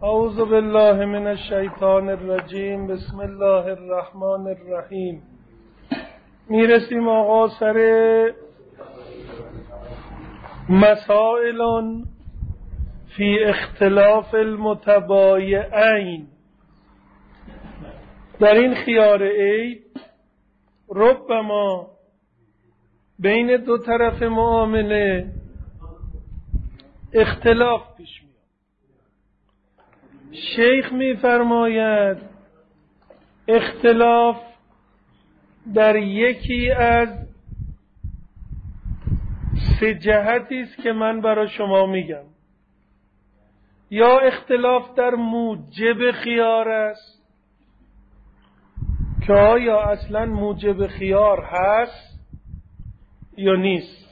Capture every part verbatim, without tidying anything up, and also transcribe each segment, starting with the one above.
اعوذ بالله من الشیطان الرجیم. بسم الله الرحمن الرحیم. میرسیم آقا سر مسائل فی اختلاف المتبایعین. در این خیار عید ربما بین دو طرف معامله اختلاف پیش میاد. شیخ میفرماید اختلاف در یکی از سه جهتی است که من برای شما میگم. یا اختلاف در موجب خیار است که آیا اصلا موجب خیار هست یا نیست.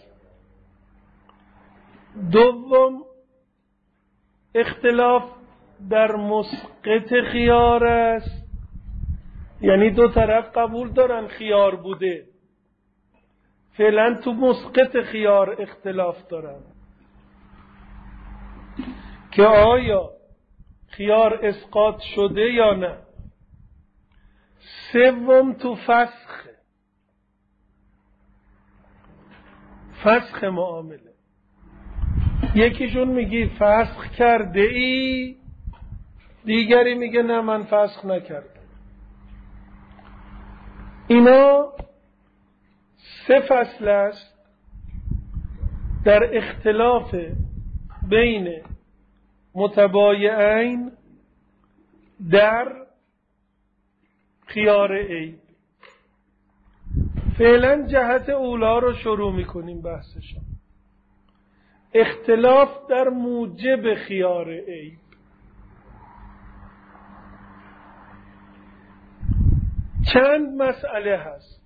دوم اختلاف در مسقط خیار است، یعنی دو طرف قبول دارن خیار بوده، فعلا تو مسقط خیار اختلاف دارن که آیا خیار اسقاط شده یا نه. سوم تو فسخ فسخ معامله. یکیشون میگی فسخ کرده ای، دیگری میگه نه من فسخ نکردم. اینا سه فصل است در اختلاف بین متبایعین در خیار عیب. فعلا جهت اولا رو شروع میکنیم بحثشون. اختلاف در موجب خیار عیب. چند مسئله هست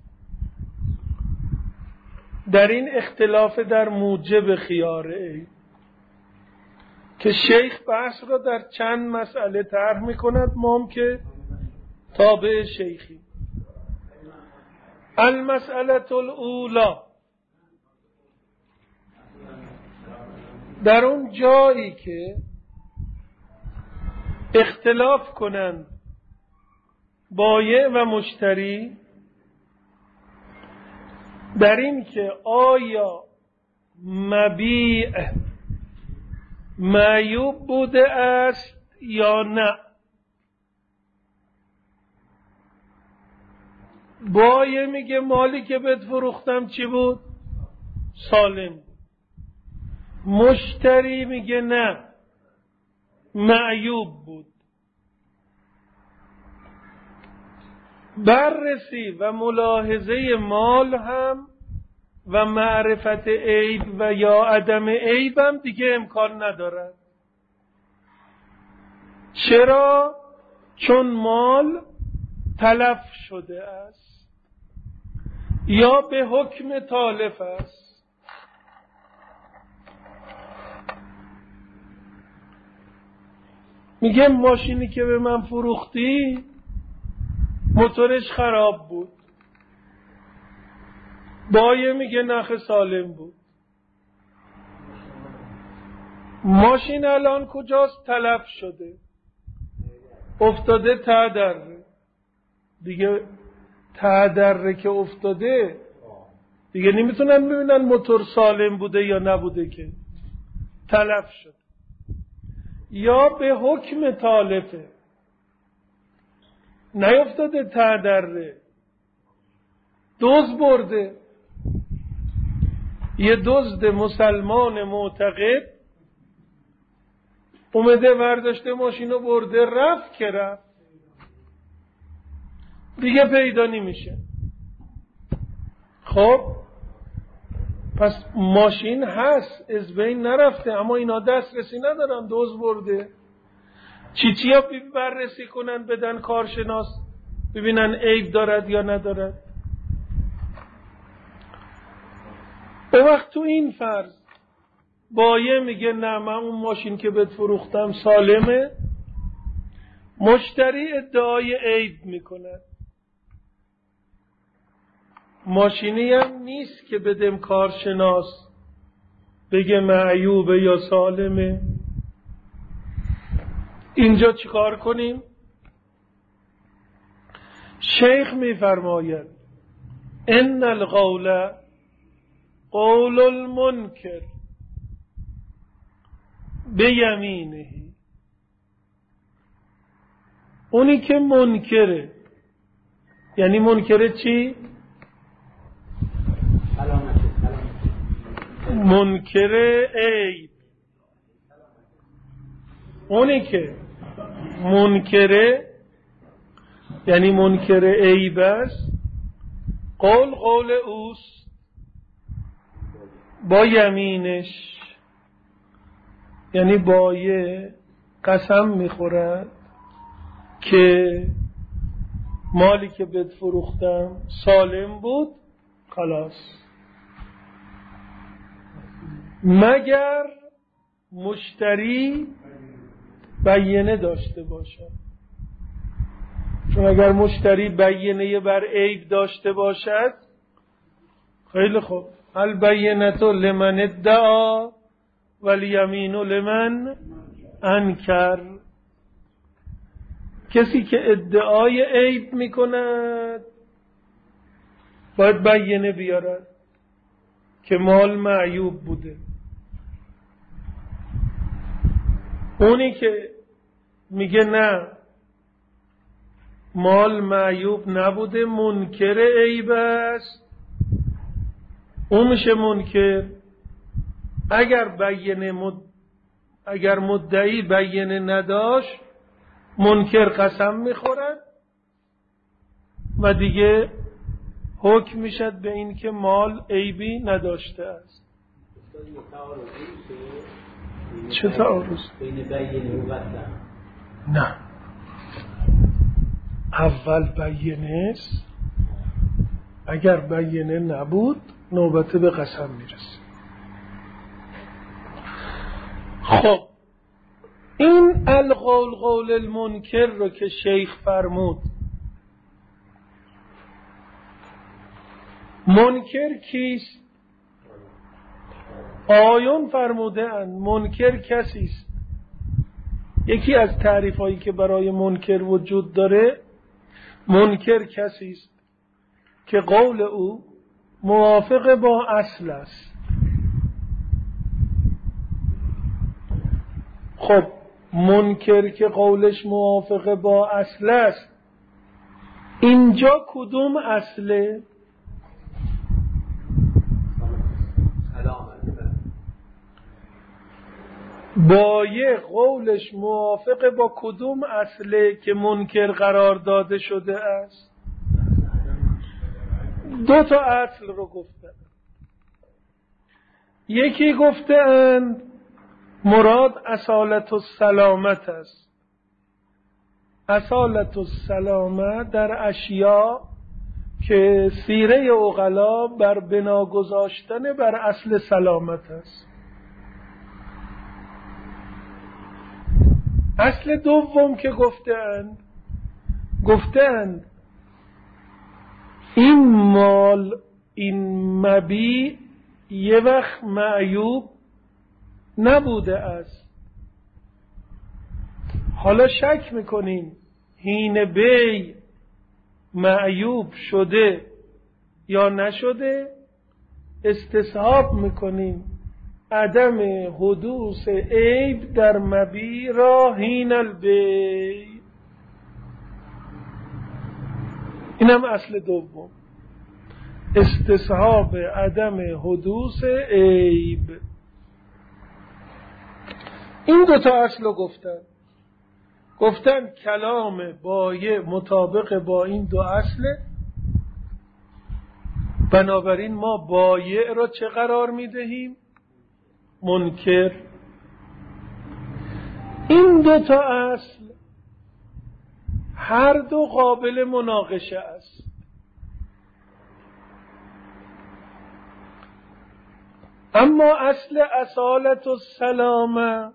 در این اختلاف در موجب خیار عیب که شیخ بحث را در چند مسئله طرح میکند. ما هم که تابع شیخی. المسئله الاولا، در اون جایی که اختلاف کنند بایع و مشتری در این که آیا مبیع معیوب بوده است یا نه. بایع میگه مالی که بهت فروختم چی بود؟ سالم بود. مشتری میگه نه معیوب بود. بررسی و ملاحظه مال هم و معرفت عیب و یا عدم عیب هم دیگه امکان ندارد. چرا؟ چون مال تلف شده است یا به حکم تالف است. میگه ماشینی که به من فروختی موتورش خراب بود. بایع میگه نخ سالم بود. ماشین الان کجاست؟ تلف شده، افتاده ته دره. دیگه ته دره که افتاده دیگه نمیتونن ببینن موتور سالم بوده یا نبوده، که تلف شده یا به حکم تالفه، نیفتاده ته دره، دزد برده. یه دزد مسلمان معتقد اومده ورداشته ماشینو برده، رفت که رفت دیگه پیدا نمیشه. خب پس ماشین هست، از بین نرفته، اما اینا دسترسی ندارن، دزد برده. چی چیا بررسی کنن، بدن کارشناس ببینن عیب دارد یا ندارد. به وقت تو این فرض بایع میگه نه من اون ماشین که بهت فروختم سالمه، مشتری ادعای عیب میکنه. ماشینی هم نیست که بدم کارشناس بگه معیوبه یا سالمه. اینجا چیکار کنیم؟ شیخ میفرماید ان القول قول المنکر بیمینه. اونی که منکره، یعنی منکره چی؟ منکره عیب. اونی که منکره یعنی منکره عیب است، قول قول اوست با یمینش، یعنی با یه قسم میخورد که مالی که بهت فروختم سالم بود خلاص، مگر مشتری بیینه داشته باشد. چون اگر مشتری بیینه بر عیب داشته باشد، خیلی خوب، البینة لمن ادعا والیمین لمن انکر. کسی که ادعای عیب میکند باید بیینه بیارد که مال معیوب بوده. اونی که میگه نه مال معیوب نبوده، منکر عیب است، اون میشه منکر. اگر بیینه مد... اگر مدعی بیینه نداشت، منکر قسم میخورد و دیگه حکم میشد به این که مال عیبی نداشته است. چه تعارض؟ نه، اول بیینه است، اگر بیینه نبود نوبت به قسم میرسه. خب این القول قول المنکر رو که شیخ فرمود، منکر کیست؟ آیون فرموده اند منکر کسی است. یکی از تعریف هایی که برای منکر وجود داره، منکر کسی است که قول او موافق با اصل است. خب منکر که قولش موافق با اصل است، اینجا کدوم اصله؟ بایع قولش موافق با کدوم اصله که منکر قرار داده شده است؟ دو تا اصل رو گفتن. یکی گفتند مراد اصالت السلامت است. اصالت السلامت در اشیاء که سیره عقلا بر بنا گذاشتن بر اصل سلامت است. اصل دوم که گفتند گفتند این مال، این مبیع یه وقت معیوب نبوده است، حالا شک میکنیم حین بیع معیوب شده یا نشده، استصحاب میکنیم عدم حدوث عیب در مبیع را حین البیع. اینم اصل دوم، استصحاب عدم حدوث عیب. این دوتا اصل رو گفتن گفتن کلام بایع مطابق با این دو اصله، بنابراین ما بایع را چه قرار میدهیم؟ منکر. این دوتا اصل هر دو قابل مناقشه است. اما اصل اصالت السلامه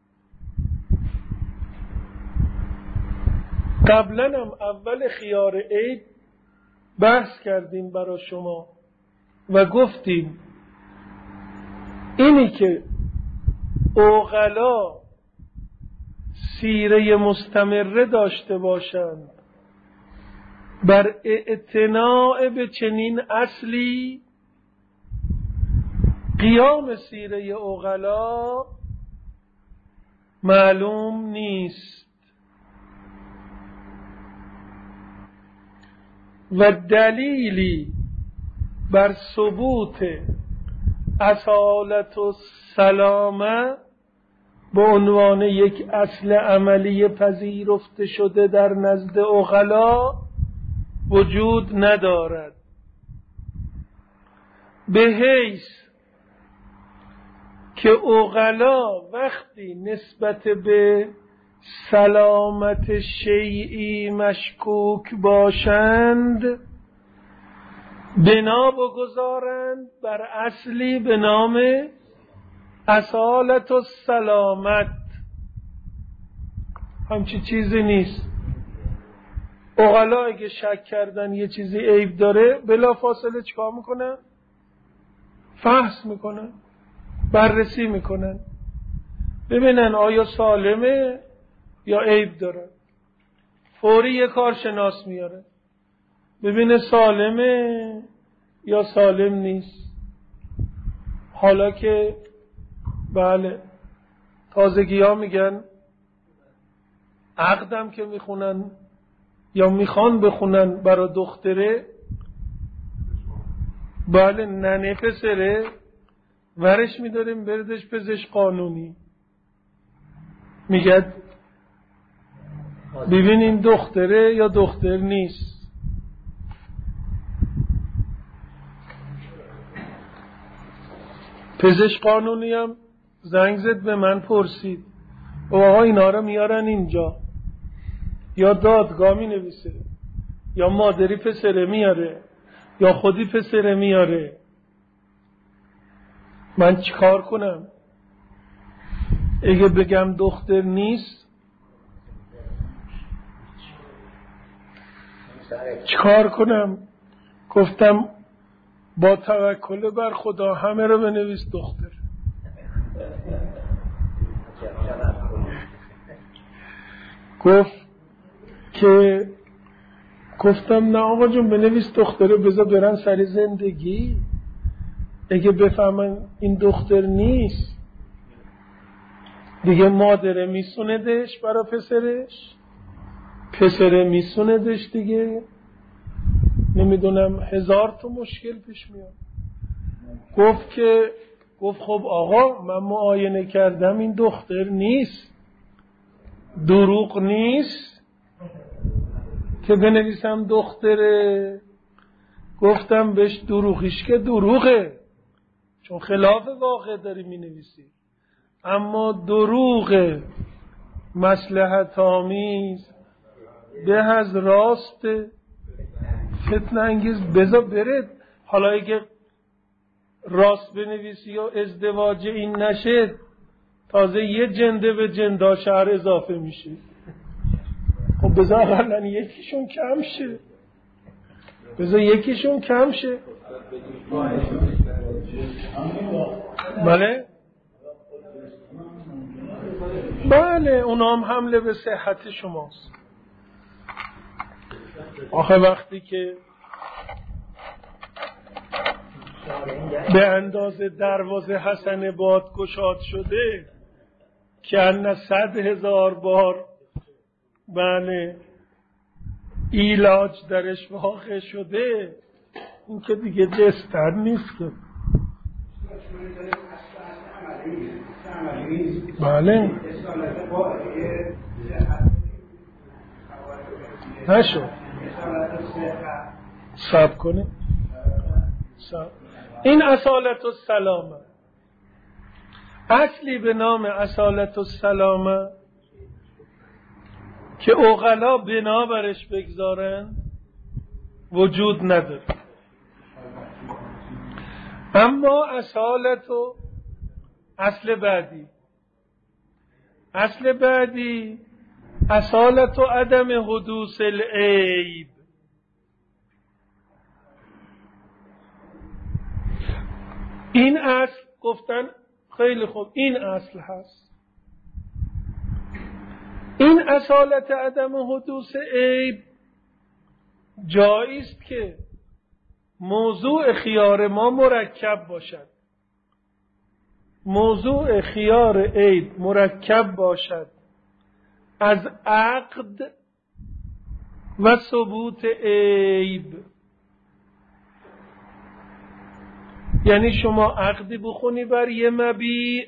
قبلا هم اول خیار عیب بحث کردیم برای شما و گفتیم اینی که عقلا سیره مستمره داشته باشند بر اعتناع به چنین اصلی، قیام سیره عقلا معلوم نیست. و دلیلی بر ثبوت اصالت و سلامه به عنوان یک اصل عملی پذیرفته شده در نزد عقلا وجود ندارد، به حیث که عقلا وقتی نسبت به سلامت شیئی مشکوک باشند بنا بگذارند بر اصلی به نام اصالت و سلامت. همچی چیزی نیست. عقلا اگه شک کردن یه چیزی عیب داره بلا فاصله چیکار میکنن؟ فحص میکنن، بررسی میکنن، ببینن آیا سالمه یا عیب داره. فوری یه کارشناس میاره ببینه سالمه یا سالم نیست. حالا که بله تازگی ها میگن عقدم که میخونن یا میخوان بخونن برای دختره، بله ننه پسره، ورش میداریم بردش پزشک قانونی، میگه ببینین دختره یا دختر نیست. پزشک قانونی هم زنگ زد به من پرسید و آقا اینا رو میارن اینجا یا دادگاه می نویسه یا مادری پسره میاره یا خودی پسره میاره، من چیکار کنم؟ اگه بگم دختر نیست چیکار کنم؟ گفتم با توکل بر خدا همه رو بنویس دختر. گفت که گفتم نه آقا جون بنویس دختره، بذار برن سر زندگی. اگه بفهمن این دختر نیست دیگه مادره میسوندش برا پسرش، پسره میسوندش دیگه، نمیدونم هزار تا مشکل پیش میاد. گفت که گفت خب آقا من معاینه کردم این دختر نیست، دروغ نیست که بنویسم دختره. گفتم بهش دروغیش که دروغه چون خلاف واقع داری می نویسی، اما دروغ مصلحت آمیز به از راست فتنه انگیز بذار برد. حالا اگه راست بنویسی و ازدواج این نشد تازه یه جنده به جندا شهر اضافه میشه. خب بذار اقلن یکیشون کم شه، بذار یکیشون کم شه. بله بله اونا هم حمله به صحت شماست. آخه وقتی که به اندازه دروازه حسن باد گشاد شده که ان صد هزار بار بله ایلاج درش واقع شده، این که دیگه دستر نیست که. بله نشو صبر کنه صبر. این اصالت السلامه، اصلی به نام اصالت السلامه که عقلا بنا برش بگذارن وجود نداره. اما اصالت و اصل بعدی، اصل بعدی اصالت و عدم حدوث العیب. این اصل گفتن خیلی خوب این اصل هست، این اصالت عدم حدوث عیب جایی است که موضوع خیار ما مرکب باشد. موضوع خیار عیب مرکب باشد از عقد و ثبوت عیب. یعنی شما عقدی بخونی بر یه مبیع،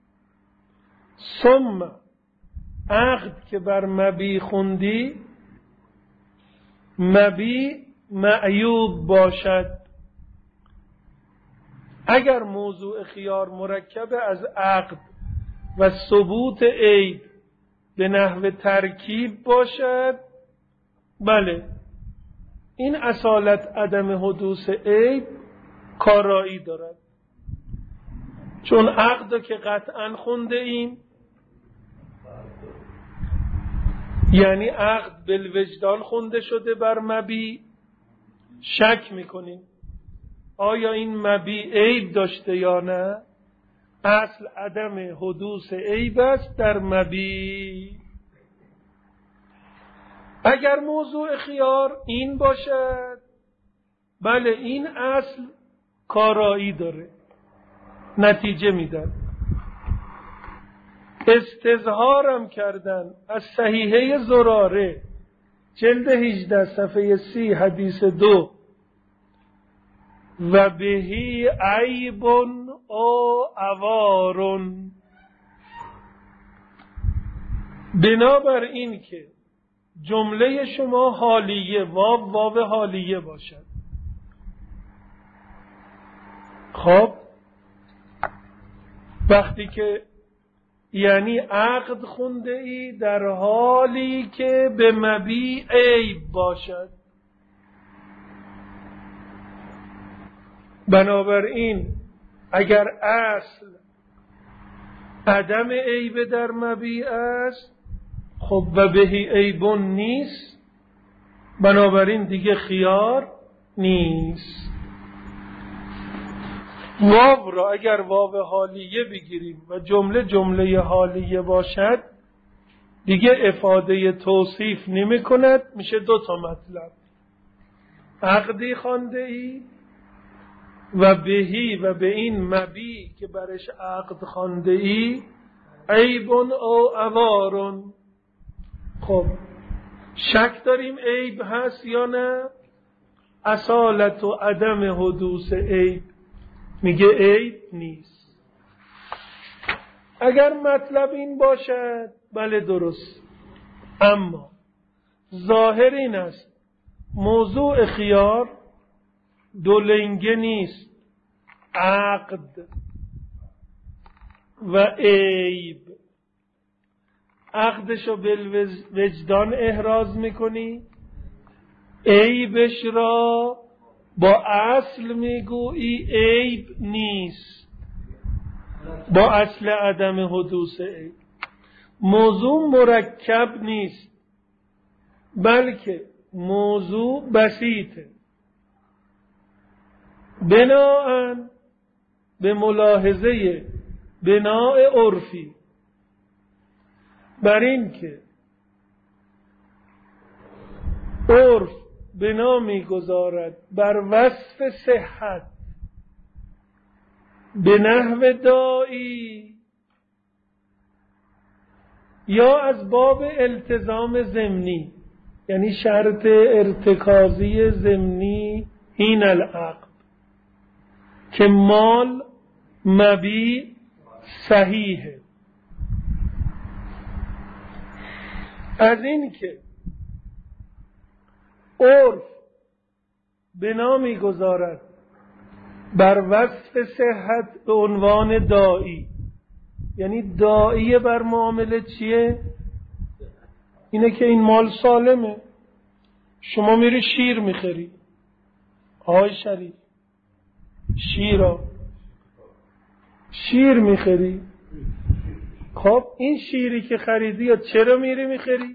ثم عقد که بر مبیع خوندی مبیع معیوب باشد. اگر موضوع خیار مرکب از عقد و ثبوت عیب به نحو ترکیب باشد، بله این اصالت عدم حدوث عیب کارایی دارد. چون عقد که قطعا خونده ایم، یعنی عقد بالوجدان خونده شده بر مبیع، شک میکنیم آیا این مبیع عیب داشته یا نه. اصل عدم حدوث عیب است در مبیع. اگر موضوع خیار این باشد، بله این اصل کارایی داره، نتیجه میدن. استظهارم کردن از صحیحه زراره جلد هجده صفحه سی حدیث دو، و بهی عیب او عوار، بنابر این که جمله شما حالیه، واو واو حالیه باشد. خب وقتی که یعنی عقد خونده ای در حالی که به مبیع عیب باشد، بنابراین اگر اصل عدم عیب در مبیع است، خب و بهی عیبون نیست، بنابراین دیگه خیار نیست. واو را اگر واو حالیه بگیریم و جمله جمله حالیه باشد، دیگه افاده توصیف نمی کند، میشه دو تا مطلب. عقدی خوانده ای و بهی و به این مبی که برش عقد خوانده ای عیبون او عوارون. خب شک داریم عیب هست یا نه؟ اصالت و عدم حدوث عیب میگه عیب نیست. اگر مطلب این باشد بله درست، اما ظاهر این است موضوع خیار دو لنگه نیست، عقد و عیب. عقدشو بالوجدان احراز میکنی، عیبش را با اصل میگویی عیب نیست، با اصل عدم حدوث عیب. موضوع مرکب نیست، بلکه موضوع بسیطه. بناءً به ملاحظه بناء عرفی بر این که عرف بنا می‌گذارد بر وصف صحت به نحو داعی یا از باب التزام ضمنی، یعنی شرط ارتکازی ضمنی این العقد که مال مبیع صحیحه، از این که عرف بنا می‌گذارد بر وصف صحت به عنوان داعی. یعنی داعی بر معامله چیه؟ اینه که این مال سالمه. شما میری شیر میخری، آقای شریف شیرا شیر میخری، خب این شیری که خریدی یا چرا میری میخری؟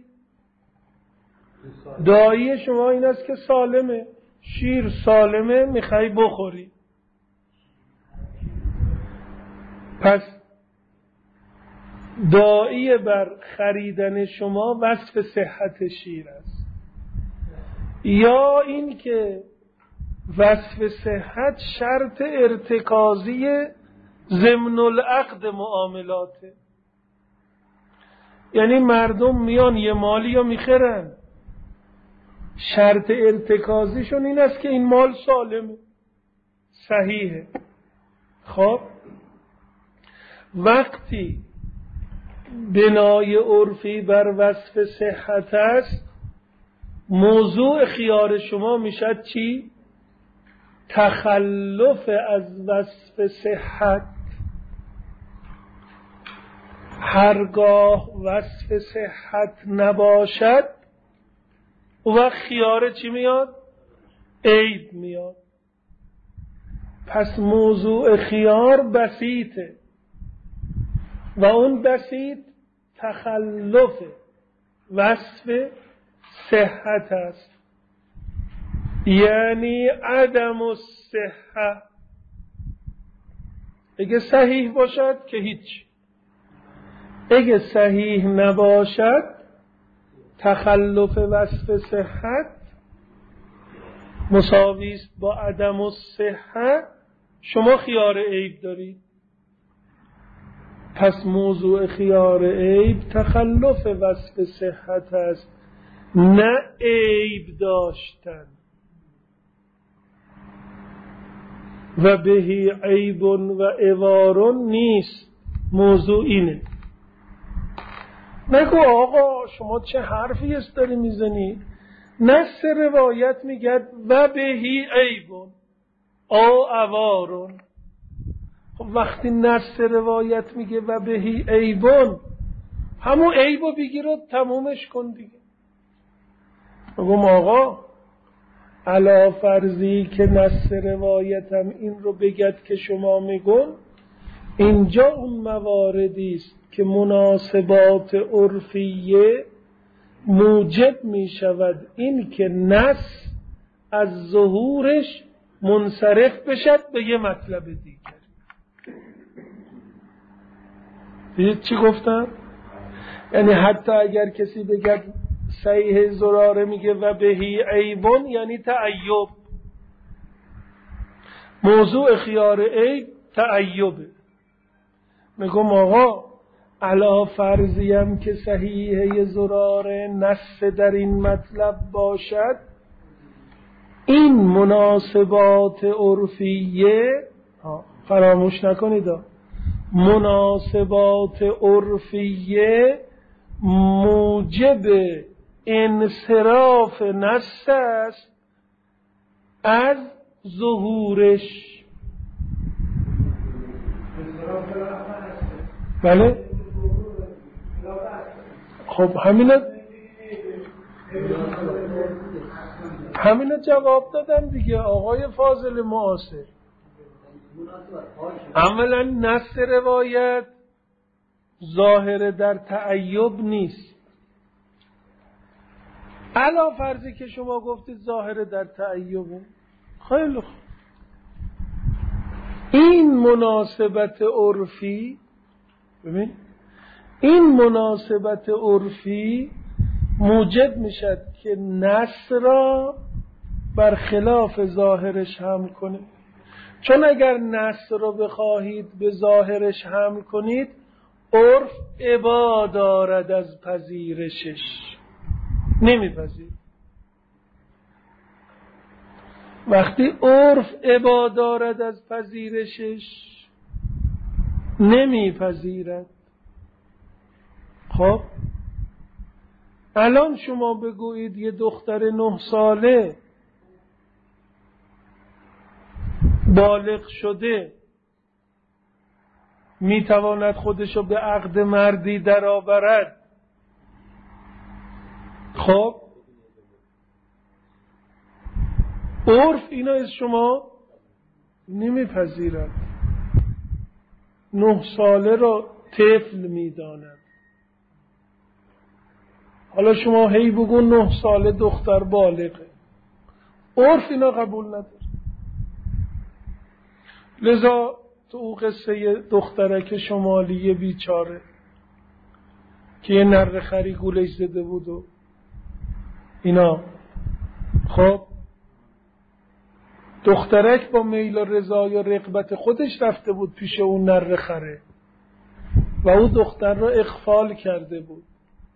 داعی شما این است که سالمه، شیر سالمه میخوای بخوری. پس داعی بر خریدن شما وصف صحت شیر است، یا این که وصف صحت شرط ارتکازی ضمن العقد معاملاته. یعنی مردم میان یه مالی رو میخرن، شرط ارتکازیشون این است که این مال سالمه، صحیحه. خب وقتی بنای عرفی بر وصف صحت است، موضوع خیار شما میشد چی؟ تخلف از وصف صحت. هرگاه وصف صحت نباشد او وقت خیار چی میاد؟ عیب میاد. پس موضوع خیار بسیطه و اون بسیط تخلف وصف صحت است، یعنی عدم الصحه. اگه صحیح باشد که هیچ، اگه صحیح نباشد تخلف وصف صحت مساوی است با عدم الصحه، شما خیار عیب دارید. پس موضوع خیار عیب تخلف وصف صحت است، نه عیب داشتن. و بهی عیب و عوار نیست. موضوع اینه. نگو آقا شما چه حرفی است داری میزنی؟ نص روایت میگه و بهی عیب او عوار. خب وقتی نص روایت میگه و بهی عیب، همون عیبو بگیر و تمومش کن دیگه. بگم آقا علا فرضی که نص روایتم این رو بگد که شما میگن، اینجا اون مواردی است که مناسبات عرفیه موجب می شود این که نص از ظهورش منصرف بشد به یه مطلب دیگر. دیدید چی گفتم؟ یعنی حتی اگر کسی بگه صحیح زراره میگه و بهی عیبون، یعنی تعیب. موضوع خیار عیب تعیبه. میگم آقا علا فرضیم که صحیحه زراره نص در این مطلب باشد، این مناسبات عرفیه فراموش نکنید، مناسبات عرفیه موجب انصراف نص است از ظهورش. بله خب همینا همینا جواب دادم دیگه آقای فاضل معاصر. عملا نص روایت ظاهر در تعیب نیست. علا فرضی که شما گفتید ظاهر در تعیبه، خیلی خوب، این مناسبت عرفی، ببین این مناسبت عرفی موجب میشد که نص را بر خلاف ظاهرش حمل کنه. چون اگر نص را بخواهید به ظاهرش حمل کنید، عرف ابا دارد از پذیرشش، نمیپذیر. وقتی عرف ابا دارد از پذیرشش، نمیپذیرد. خب الان شما بگویید یه دختر نه ساله بالغ شده میتواند خودشو به عقد مردی درآورد، خب عرف اینا از شما نمیپذیرد. نه ساله را طفل میداند. حالا شما هی بگو نه ساله دختر بالغه، عرف اینا قبول نداره. لذا تو او قصه دخترک شمالی بیچاره که یه نره خری گولش زده بود و اینا. خب دخترک با میل و رضا یا رغبت خودش رفته بود پیش اون نره خره و اون دختر را اغفال کرده بود،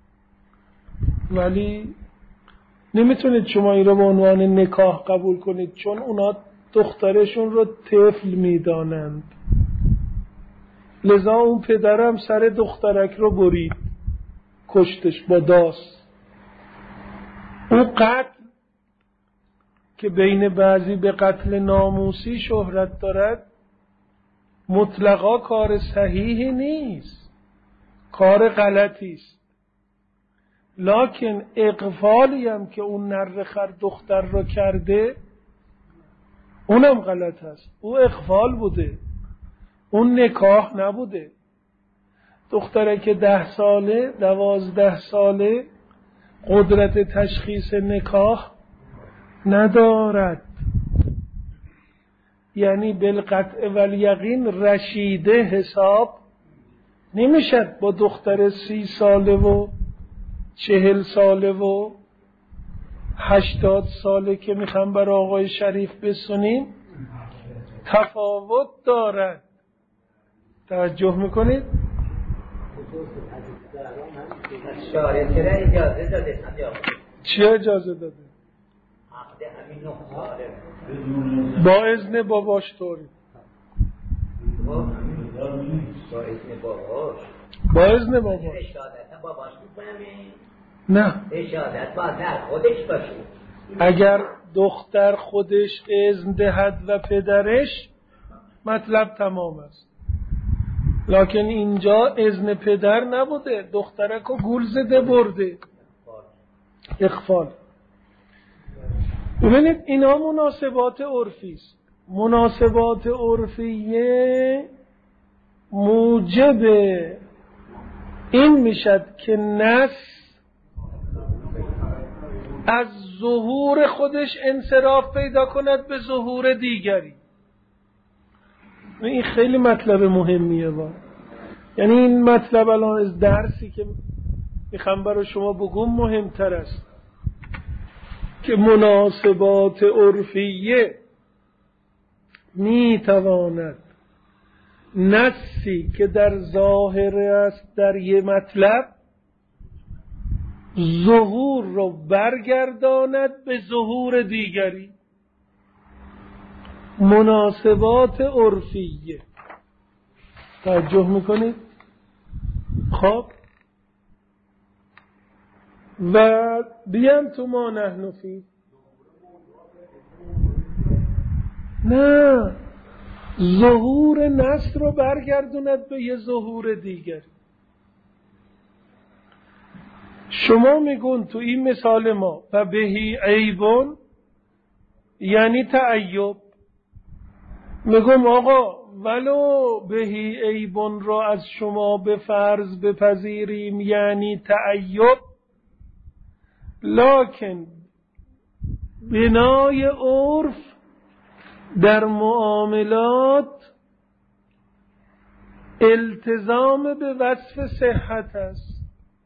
ولی نمیتونید شما این رو به عنوان نکاح قبول کنید، چون اونا دخترشون رو طفل میدانند. لذا اون پدرم سر دخترک رو برید، کشتش با داس. اون قتل که بین بعضی به قتل ناموسی شهرت دارد مطلقا کار صحیحی نیست، کار غلطی است. لکن اغفالی هم که اون نره خر دختر رو کرده اونم غلط است. او اغفال بوده، اون نکاح نبوده. دختره که ده ساله دوازده ساله قدرت تشخیص نکاح ندارد، یعنی بالقطع والیقین رشیده حساب نمیشد با دختر سی ساله و چهل ساله و هشتاد ساله که میخوام بر آقای شریف بسونیم تفاوت دارد. توجه میکنید؟ شارع چرا اجازه داده؟ چی اجازه داده؟ با اذن باباش طوری. با اذن باباش با اذن باباش اشادت باباش میکنم؟ نه، اشادت باید در خودش باشه. اگر دختر خودش اذن دهد و پدرش مطلب تمام است. لکن اینجا اذن پدر نبوده، دخترکو گول زده برده، اغفال. ببینید اینا مناسبات عرفی است. مناسبات عرفیه موجب این میشد که نس از ظهور خودش انصراف پیدا کند به ظهور دیگری. این خیلی مطلب مهمیه با. یعنی این مطلب الان از درسی که میخوام برای شما بگم مهمتر است که مناسبات عرفیه میتواند نصی که در ظاهر است در یه مطلب ظهور رو برگرداند به ظهور دیگری. مناسبات عرفیه. توجه میکنید؟ خب و بیان تو ما نحن فی، نه، ظهور نصر رو برگردوند به یه ظهور دیگر. شما میگون تو این مثال ما و بهی عیبون یعنی تعیب. میگم آقا ولو بهی عیبون رو از شما به فرض بپذیریم یعنی تعیب، لکن بنای عرف در معاملات التزام به وصف صحت است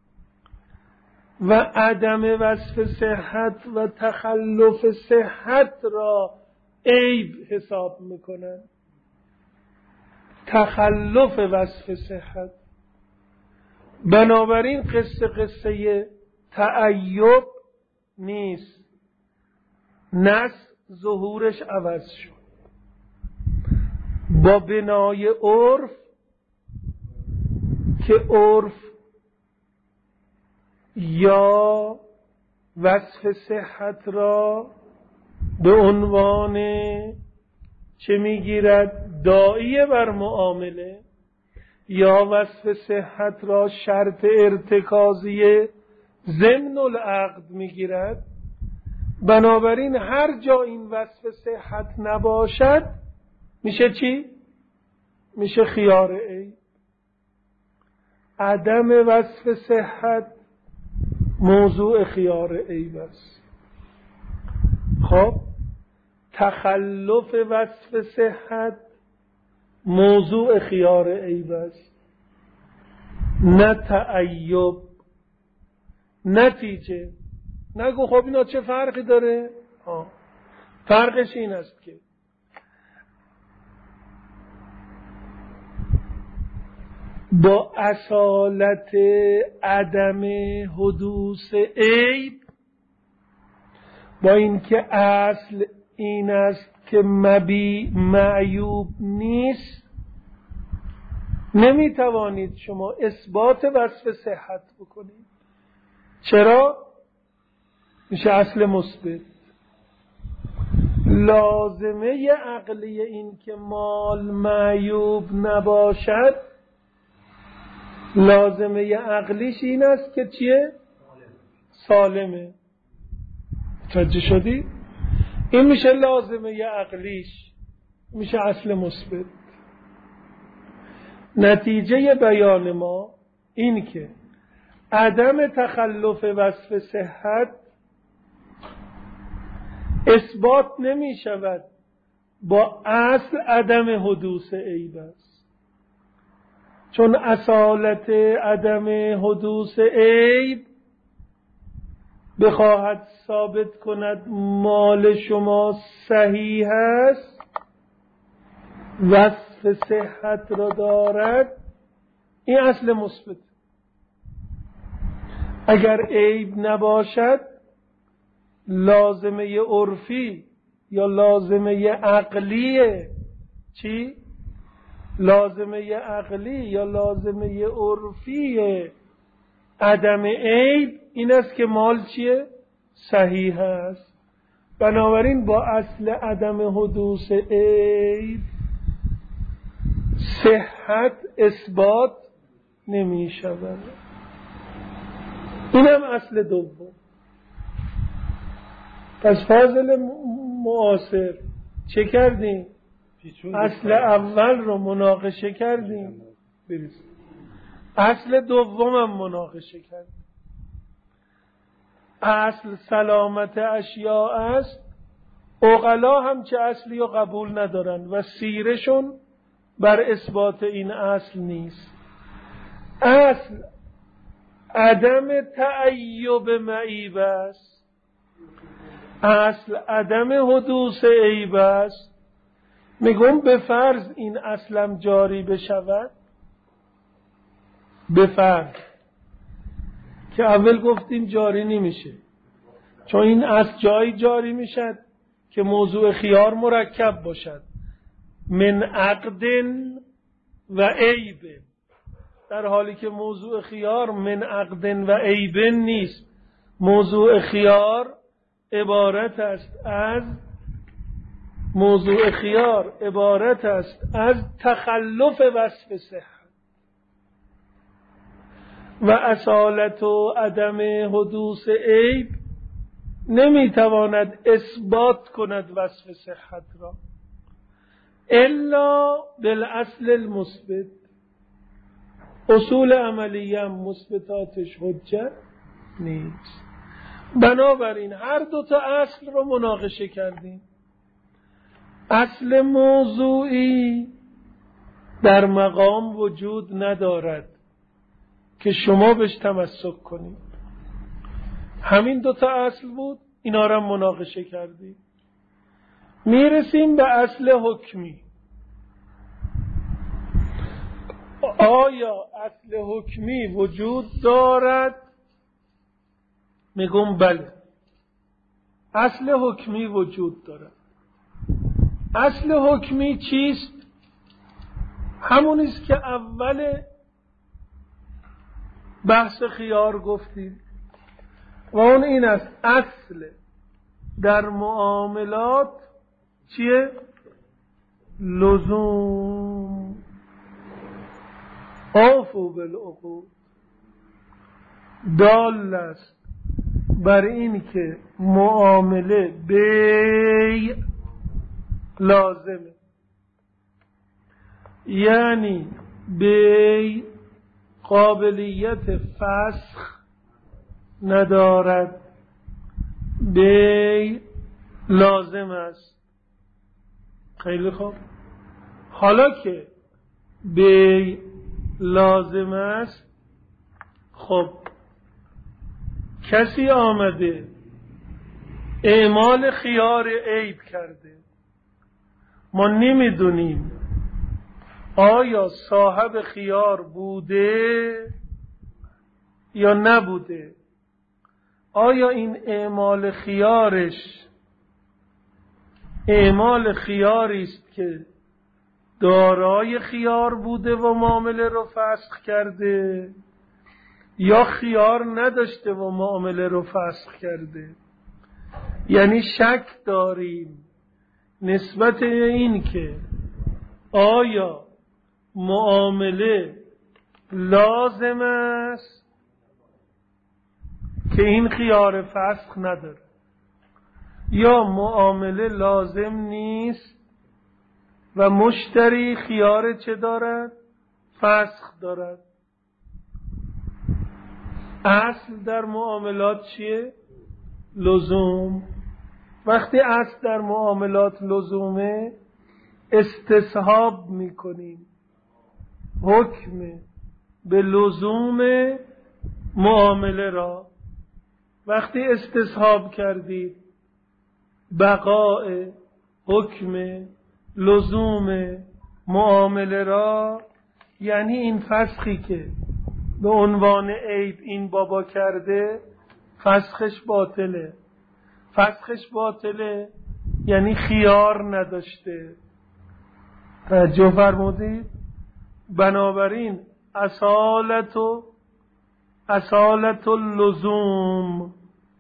و عدم وصف صحت و تخلف صحت را عیب حساب میکنن. تخلف وصف صحت. بنابراین قصه قصه تعیب نیست، نس ظهورش عوض شد. با بنای عرف که عرف یا وصف صحت را به عنوان چه میگیرد؟ داعیه بر معامله، یا وصف صحت را شرط ارتکازی ضمن العقد میگیرد. بنابراین هر جا این وصف صحت نباشد میشه چی؟ میشه خیار عیب. عدم وصف صحت موضوع خیار عیب است. خب تخلف وصف صحت موضوع خیار عیب است، نه تعیب نتیجه. نگو خب اینا چه فرقی داره؟ آه. فرقش این است که با اصالت عدم حدوث عیب، با اینکه اصل این است که مبی معیوب نیست، نمیتوانید شما اثبات وصف صحت بکنید. چرا؟ میشه اصل مثبت. لازمه عقلی این که مال معیوب نباشد، لازمه عقلیش این است که چیه؟ سالمه. متوجه شدی؟ این میشه لازمه عقلیش، میشه اصل مثبت. نتیجه بیان ما این که عدم تخلف وصف صحت اثبات نمی شود با اصل عدم حدوث عیب است، چون اصالت عدم حدوث عیب بخواهد ثابت کند مال شما صحیح است، وصف صحت را دارد، این اصل مثبت. اگر عیب نباشد، لازمه عرفی یا لازمه عقلی چی؟ لازمه عقلی یا لازمه عرفی عدم عیب این است که مال چیه؟ صحیح است. بنابراین با اصل عدم حدوث عیب صحت اثبات نمی شود. اینم اصل دوم. پس فاضل معاصر چه کردیم؟ اصل اول رو مناقشه کردیم، برید اصل دومم مناقشه کردیم. اصل سلامت اشیاء است. عقلا هم چه اصلی رو قبول ندارن و سیرشون بر اثبات این اصل نیست. اصل عدم تعیب معیب است، اصل عدم حدوث عیب است. میگم به فرض این اصلم جاری بشود، به فرض که اول گفتیم جاری نمیشه، چون این اصل جایی جاری میشد که موضوع خیار مرکب باشد من عقد و عیب، در حالی که موضوع خیار من عقد و عیب نیست. موضوع خیار عبارت است از موضوع خیار عبارت است از تخلف وصف صحت و اصالت و عدم حدوث عیب نمیتواند اثبات کند وصف صحت را الا بالاصل المثبت. اصول عملیه مثبتاتش حجت نیست. بنابراین هر دو تا اصل رو مناقشه کردیم. اصل موضوعی در مقام وجود ندارد که شما بهش تمسک کنید. همین دو تا اصل بود، اینا رو مناقشه کردیم. میرسیم به اصل حکمی. آیا اصل حکمی وجود دارد؟ میگم بله، اصل حکمی وجود دارد. اصل حکمی چیست؟ همونیست که اول بحث خیار گفتیم و اون این است اصل در معاملات چیه؟ لزوم. اوفوا بالعقود دال است بر این که معامله بیع لازمه، یعنی بیع قابلیت فسخ ندارد، بیع لازم است. خیلی خوب، حالا که بیع لازم است، خب کسی آمده اعمال خیار عیب کرده، ما نمیدونیم آیا صاحب خیار بوده یا نبوده، آیا این اعمال خیارش اعمال خیاری است که دارای خیار بوده و معامله رو فسخ کرده، یا خیار نداشته و معامله رو فسخ کرده. یعنی شک داریم نسبت این که آیا معامله لازم است که این خیار فسخ نداره، یا معامله لازم نیست و مشتری خیار چه دارد؟ فسخ دارد. اصل در معاملات چیه؟ لزوم. وقتی اصل در معاملات لزومه استصحاب میکنیم حکم به لزوم معامله را. وقتی استصحاب کردید بقاء حکم لزوم معامله را، یعنی این فسخی که به عنوان عیب این بابا کرده فسخش باطله. فسخش باطله یعنی خیار نداشته. توجه فرمودید؟ بنابراین اصالت و اصالت اللزوم،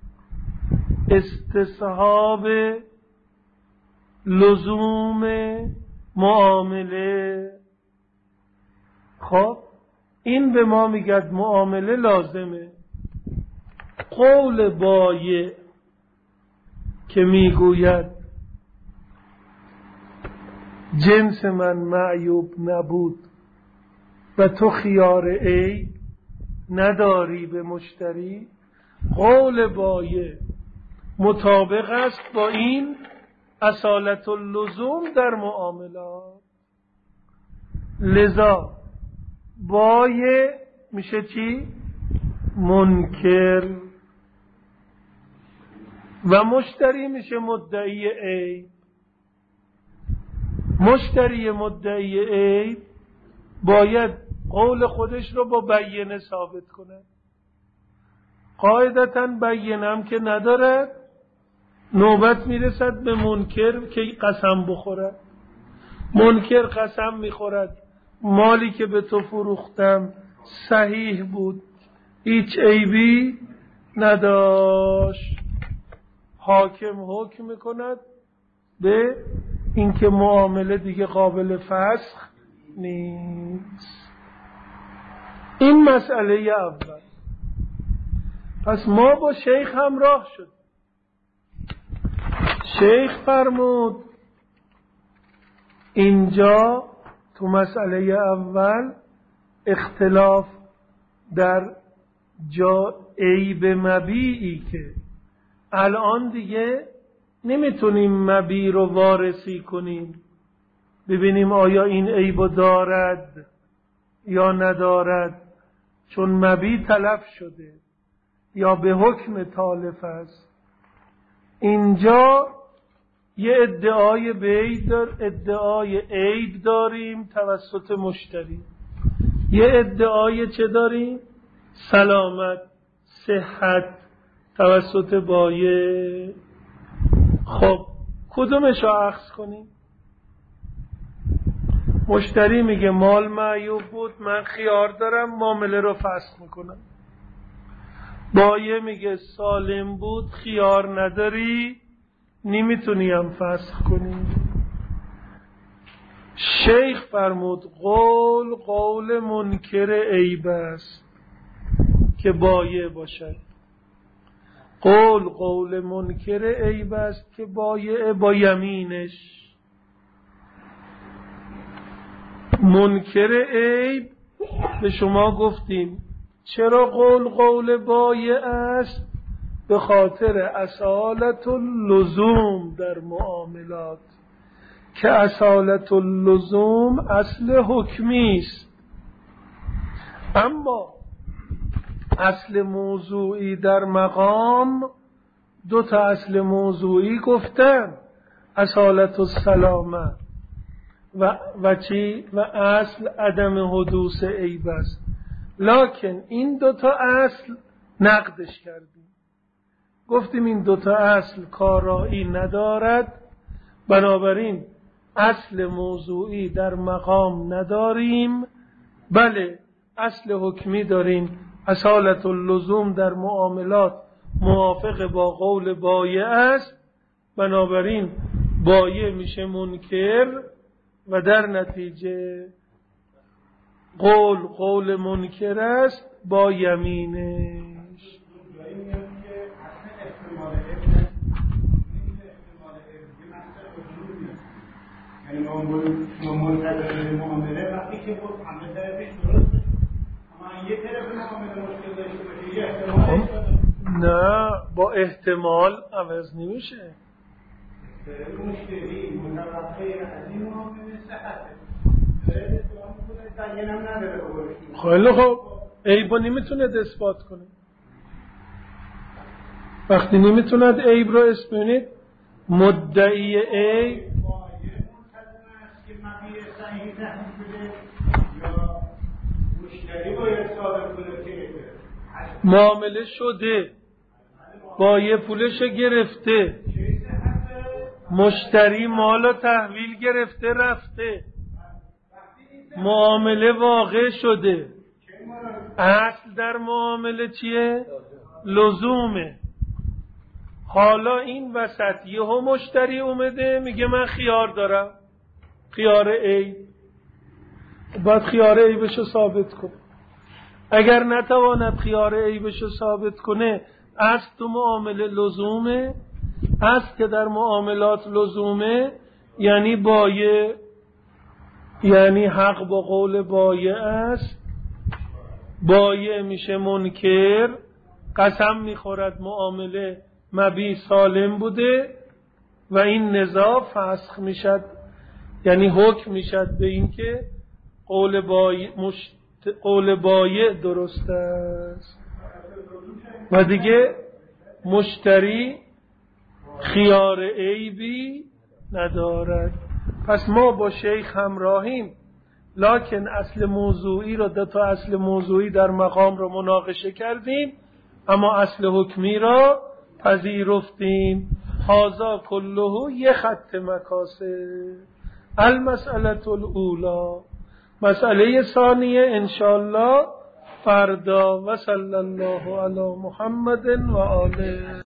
استصحاب لزوم معامله. خب این به ما میگد معامله لازمه. قول بایع که میگوید جنس من معیوب نبود و تو خیار عیب نداری به مشتری، قول بایع مطابق است با این اصالت اللزوم در معاملات. لذا بایع میشه چی؟ منکر و مشتری میشه مدعی عیب. مشتری مدعی عیب باید قول خودش رو با بیینه ثابت کنه. قاعدتاً بیینه هم که نداره نوبت میرسد به منکر که قسم بخورد. منکر قسم میخورد مالی که به تو فروختم صحیح بود، هیچ عیبی نداشت. حاکم حکم میکند به اینکه معامله دیگه قابل فسخ نیست. این مسئله اول. پس ما با شیخ همراه شد. شیخ فرمود اینجا تو مسئله اول اختلاف در جا عیب مبیعی که الان دیگه نمیتونیم مبیع رو وارسی کنیم ببینیم آیا این عیب دارد یا ندارد، چون مبیع تلف شده یا به حکم تالف است. اینجا یه ادعای بیع دار ادعای عیب داریم توسط مشتری، یه ادعای چه داریم؟ سلامت، صحت توسط بایع. خب کدومش رو اخذ کنیم؟ مشتری میگه مال معیوب بود، من خیار دارم، معامله رو فسخ میکنم. بایع میگه سالم بود، خیار نداری، نمیتونیم فسخ کنیم. شیخ فرمود قول قول منکر عیب است که بایع باشد. قول قول منکر عیب است که بایع با یمینش. منکر عیب به شما گفتیم چرا قول قول بایع است؟ به خاطر اصالت اللزوم در معاملات که اصالت اللزوم اصل حکمی است. اما اصل موضوعی در مقام دو تا اصل موضوعی گفتن، اصالت السلامه و و چی و اصل عدم حدوث عیب است. لکن این دو تا اصل نقدش کردیم، گفتیم این دو تا اصل کارایی ندارد، بنابراین اصل موضوعی در مقام نداریم، بله اصل حکمی داریم. اصالت اللزوم در معاملات موافق با قول بایع است، بنابراین بایع میشه منکر و در نتیجه قول قول منکر است با یمینش. یعنی منتظر معامله وقتی که بود همه طرفش درست بشه، اما یه طرف معامله مشکل داشته باشه یه احتمال نه با احتمال عوض نمیشه. مشتری متوقع از این معامله صحته داره اتفاق میکنه دیگه هم نداره بگوشت. خیلی خوب، عیب نمیتونه اثبات کنه. وقتی نمیتوند عیب رو اثبات، مدعی عیب معامله شده، بایع پولش گرفته، مشتری مال تحویل گرفته رفته، معامله واقع شده. اصل در معامله چیه؟ لزومه. حالا این وسط یهو مشتری اومده میگه من خیار دارم، خیار عیب، باید خیار عیبشو ثابت کنه. اگر نتواند خیار عیبشو ثابت کنه، اصل تو معامله لزومه. اصل که در معاملات لزومه یعنی بایع، یعنی حق با قول بایع است. بایع میشه منکر، قسم میخورد معامله مبیع سالم بوده و این نزاع فسخ میشد، یعنی حکم میشد به این که قول بایع مشت... قول بایع درست است و دیگه مشتری خیار عیبی ندارد. پس ما با شیخ همراهیم، لکن اصل موضوعی را دو تا اصل موضوعی در مقام را مناقشه کردیم، اما اصل حکمی را پذیرفتیم. هذا کله یه خط مکاسب. المسئله الاولی، مسئله ثانیه انشاءالله فردا. و صلی الله علی محمد و آله.